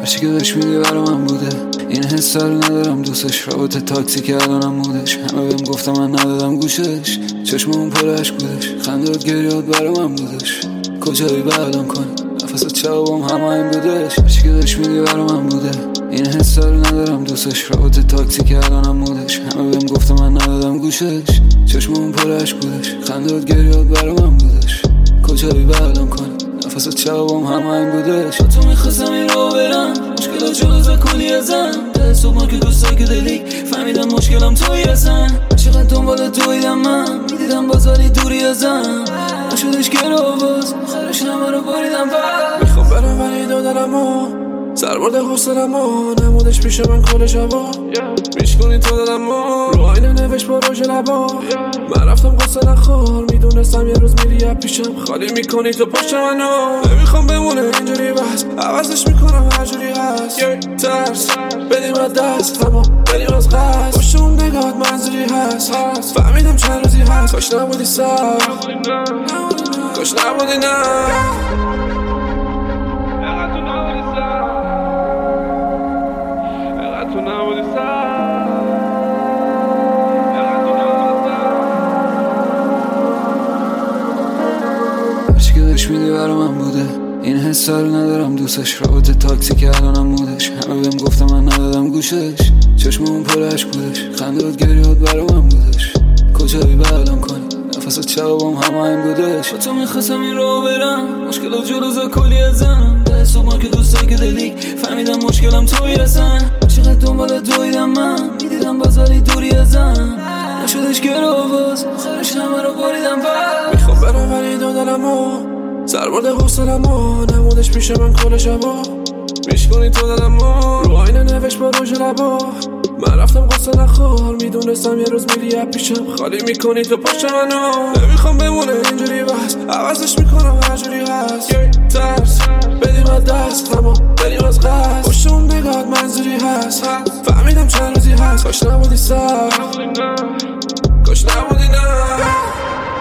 هرچی که بهش میگی برا من بوده، این حس رو ندارم دوستش. رابطه تاکسی که الانم مودش، همه بهم گفتم من ندادم گوشش. چشم اون پر عشق بودش، خندات گریات برا من بودش. کجایی بعدم کنی نفست چوابم همه این بودش. هرچی که بهش میگی برا من بوده، این حس رو ندارم دوستش. رابطه تاکسی که الانم مودش، همه بهم گفتم من ندادم گوشش. چشم اون پر عشق بودش، خندات گریات برا من بودش. کجایی بعدم کنی نفست چوابم همه این بودش. تو میخواستم این رو برم، مشکلات جلوز کلی ازم. ده صبح ما که دوستایی که دلی فهمیدم مشکلم توی ازم. چقدر دنبال تویدم من، میدیدم بازالی دوری ازم. نشدش که رو باز آخرش همه رو باریدم بر. میخوام برم ولی دادرم و سربرد حسنم و نمودش پیش من کل شبا. میشکنی تو دادم و رو آینه نوشت با روژ لبا. من رفتم قصه نخور، میدونستم یه روز میری از پیشم. خالی میکنی تو پشت منو، نمیخوام بمونه اینجوری بس. عوضش میکنم هر جوری هست. ترس بدیم از دست، اما بریم از قصد. پشت اون نگاهت منظوری هست. فهمیدم چند روزی هست. کاش نبودی سر، کاش نبودی نه. هرچی که بهش میگی برا من بوده، این حس رو ندارم دوستش. رابطه تاکسی که الانم مودش، همه بهم گفتم من ندادم گوشش. چشم اون پر عشق بودش، خندات گریات برا من بودش. کجایی بعدم کنی نفست چوابم همه این بودش. تو میخواستم این رو برم، مشکلات جلوز کلی ازم. ده صبح ما که دوستایی که دلی فهمیدم مشکلم توی ازم. چقدر دنبال دویدم من، میدیدم بازالی دوری ازم. نشدش که رو باز آخرش همه رو باریدم بر. میخوام برم ولی دادرم و سربرد حسنم و نمودش پیش من کل شبا. میشکنی تو دادم و رو آینه نوشت با روژ لبا. من رفتم قصه نخور، میدونستم یه روز میری از پیشم. خالی میکنی تو پشت منو، نمیخوام بمونه اینجوری بس. عوضش میکنم هر جوری هست. ترس بدیم از دست، اما بریم از قصد. پشت اون نگاهت منظوری هست. فهمیدم چند روزی هست. کاش نبودی سر، کاش نبودی نه.